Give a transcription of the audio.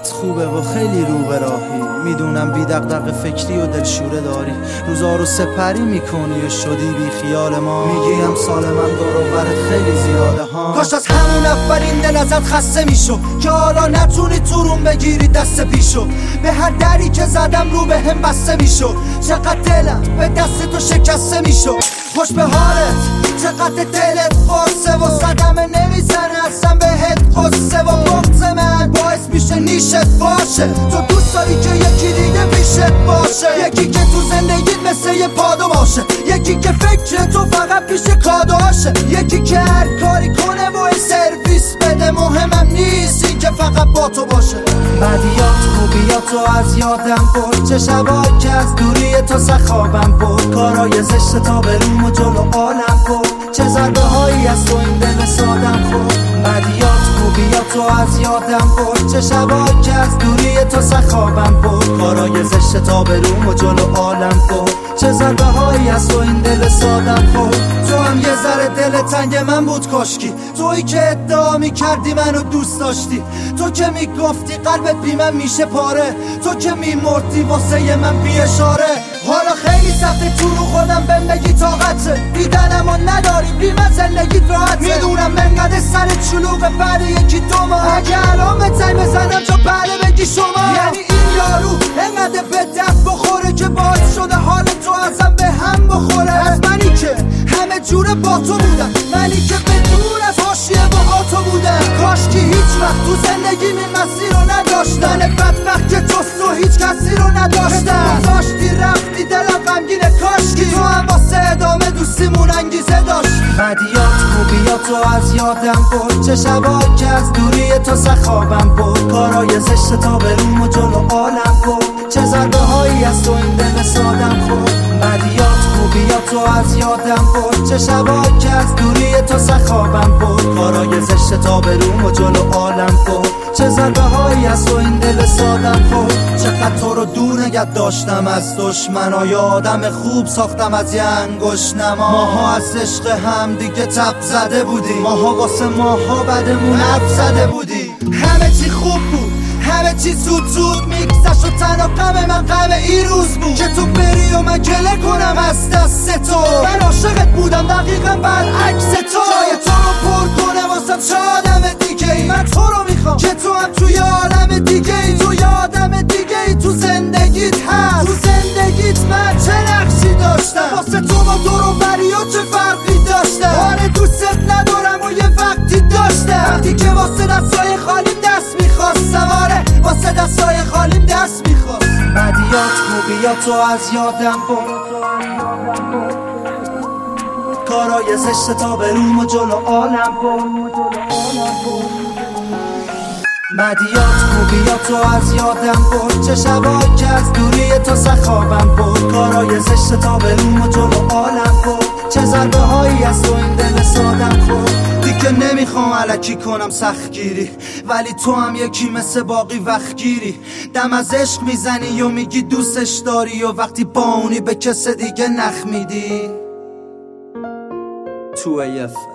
حالت خوبه و خیلی رو به راهی. میدونم بی دغدغه فکری و دلشوره داری، روزا رو سپری میکنی و شدی بی خیال ما. میگی امسال من دور و برت خیلی زیاده ها. کاش از همون اولین دل ازت خسته میشو که حالا نتونی تو روم بگیری دست پیشو. به هر دری که زدم رو به هم بسته میشو. چقدر دلم به دست تو شکسته میشو. خوش به حالت چقدر دلت قرصه و صدمه نمیزنه اصلا بهت قصه و بغض من باعث میشه نیشت باشه. تو دوست داری که یکی دیگه پیشت باشه، یکی که تو زندگیت مثل یه پادو باشه، یکی که فکر تو فقط پیش کادوهاشه، یکی که هر کاری کنه و سرویس بده. مهمم نیست این که فقط با تو باشه. بدیات خوبیاتو از یادم برد، چه شبایی که از دوری تو سخابم برد. کارای زشت تا بروم و جلو عالم برد، چه ضربه هایی از تو این دل سادم خورد. بدیات خوبیاتو از یادم برد، چه شبایی که از دوری تو سخابم برد. کارای زشت تا بروم و جلو عالم برد، چه ضربه هایی از تو این دل سادم خورد. تو هم یه ذره دل تنگ من بود کاشکی، تویی که ادعا میکردی منو دوست داشتی، تو که میگفتی قلبت بی من میشه پاره، تو که میمردی واسه من بی اشاره. حالا خیلی سخته تو رو خودم بهم بگی طاقته، دیدنمو نداری بی من زندگیت راحته. میدونم منقدر سرت شلوغه بعد یکی دو ماه، اگه الان به تنگ بزنم تو بعده بگی شما. یعنی این یارو انقدر به دست بخوره که باعث شده حال تو ازم به هم بخوره. از منی که همه جوره با تو بودم، منی که بدون از حاشیه با تو بودم. کاشکی هیچ وقت تو زندگی این مسیر رو نداشتم، من بدبخت که جز تو هیچ کسی رو نداشتم. گذاشتی رفتی دلم غمگینه، کاشکی تو هم واسه ادامه دوستیمون انگیزه داشت. بدیات خوبیاتو از یادم برد، چه شبایی که از دوری تو سخابم برد. کارای زشت تا بروم و جلو عالم برد، چه ضربه هایی از تو این دل سادم خورد. بدیات خوبیاتو از یادم برد، چه شبایی که از دوری تو سخابم برد. کارای زشت تا بروم و جلو عالم برد، چه ضربه هایی از تو این دل سادم خورد. چقدر تو رو دور نگه داشتم از دشمنا، آدم خوب ساختم از یه انگشت نما. ماها از عشق هم دیگه تب زده بودی، ماها واسه ماها بدمون حرف زده بودی. همه چی خوب بود، همه چی زود زود میگذشت و تنها غم من غم این روز بود که تو بری و من گله کنم از دست تو. من عاشقت بودم دقیقا برعکس تو، جای تو رو پر کنم واسم چه آدم دیگه ای. من تو رو میخوام که تو هم توی عالم دیگه ای، توی آدم دیگه ای. تو زندگیت هست، تو زندگیت من چه نقشی داشتم، واسه تو با دور و بریا چه فرقی داشتم. آره دوستت ندارم و یه وقتی داشتم، وقتی که واسه دستای خالیم دست میخواستم. آره واسه دستای خالیم دست میخواست. بدیات خوبیاتو از یادم برد، کارای زشت تا بروم و جلو عالم برد. بدیات خوبیاتو از یادم برد، چه شبایی که از دوری تو سخابم برد. کارای زشت تا بروم و جلو عالم برد، چه ضربه هایی از تو این دل سادم خورد. دیگه نمیخوام الکی کنم سختگیری، ولی تو هم یکی مثل باقی وقت گیری. دم از عشق میزنی و میگی دوستش داری، و وقتی با اونی به کس دیگه نخ میدی. 2AF